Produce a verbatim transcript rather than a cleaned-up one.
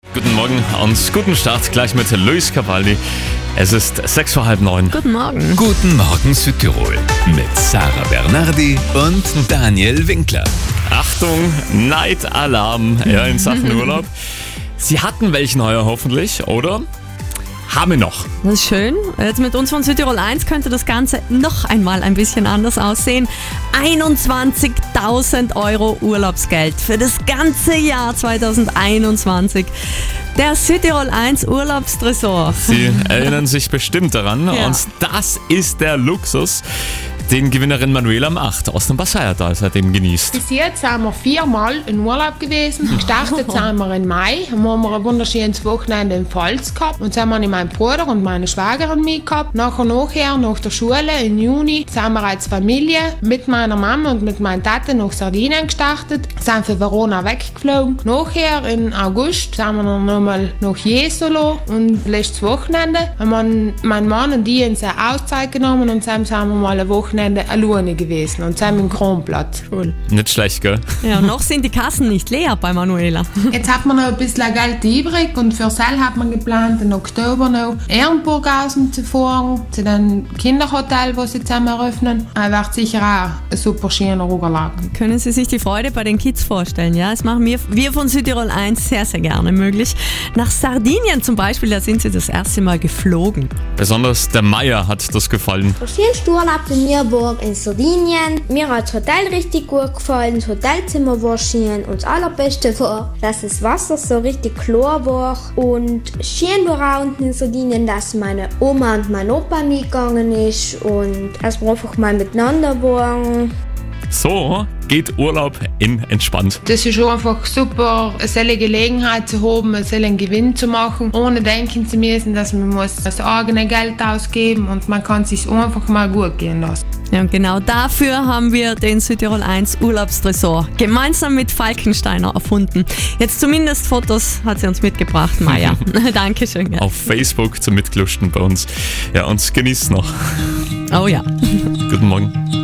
Guten Morgen und guten Start gleich mit Luis Cavalli. Es ist sechs vor halb neun. Guten Morgen. Guten Morgen Südtirol mit Sarah Bernardi und Daniel Winkler. Achtung, Neidalarm ja, in Sachen Urlaub. Sie hatten welchen heuer hoffentlich, oder? Haben wir noch. Das ist schön. Jetzt mit uns von Südtirol eins könnte das Ganze noch einmal ein bisschen anders aussehen. einundzwanzigtausend Euro Urlaubsgeld für das ganze Jahr zweitausendeinundzwanzig. Der Südtirol eins Urlaubstresor. Sie erinnern sich bestimmt daran. Ja. Und das ist der Luxus, den Gewinnerin Manuela Macht aus dem Basseiertal seitdem genießt. Bis jetzt sind wir viermal in Urlaub gewesen. Gestartet sind wir im Mai, haben wir ein wunderschönes Wochenende in Pfalz gehabt. Und sind wir meinen Bruder und meine Schwägerin mitgehabt. Nachher, nachher, nach der Schule im Juni, sind wir als Familie mit meiner Mama und mit meiner Tante nach Sardinien gestartet. Sind für Verona weggeflogen. Nachher, im August, sind wir dann nochmal nach Jesolo. Und letztes Wochenende haben mein Mann und ich uns eine Auszeit genommen und dann sind wir mal ein Wochenende alleine gewesen und sind im Kronplatz. Cool. Nicht schlecht, gell? Ja, und noch sind die Kassen nicht leer bei Manuela. Jetzt hat man noch ein bisschen Geld übrig und für Sel hat man geplant, im Oktober noch Ehrenburg außen zu fahren, zu dem Kinderhotel, wo sie zusammen eröffnen. Das wird sicher auch ein super schöner Urlaub. Können Sie sich die Freude bei den Kids vorstellen? Ja, das machen wir, wir von Südtirol eins sehr, sehr gerne möglich. Nach Sardinien zum Beispiel, da sind sie das erste Mal geflogen. Besonders der Meier hat das gefallen. Der schönste Urlaub bei mir war in Sardinien. Mir hat das Hotel richtig gut gefallen, das Hotelzimmer war schön und das Allerbeste war, dass das Wasser so richtig klar war und schön war auch unten in Sardinien, dass meine Oma und mein Opa mitgegangen ist und dass wir einfach mal miteinander waren. So geht Urlaub in entspannt. Das ist einfach super, eine solche Gelegenheit zu haben, einen solchen Gewinn zu machen, ohne denken zu müssen, dass man muss das eigene Geld ausgeben und man kann es sich einfach mal gut gehen lassen. Ja, und genau dafür haben wir den Südtirol eins Urlaubstresor gemeinsam mit Falkensteiner erfunden. Jetzt zumindest Fotos hat sie uns mitgebracht, Maja. Dankeschön. Ja. Auf Facebook zum Mitglusten bei uns. Ja, und genießt noch. Oh ja. Guten Morgen.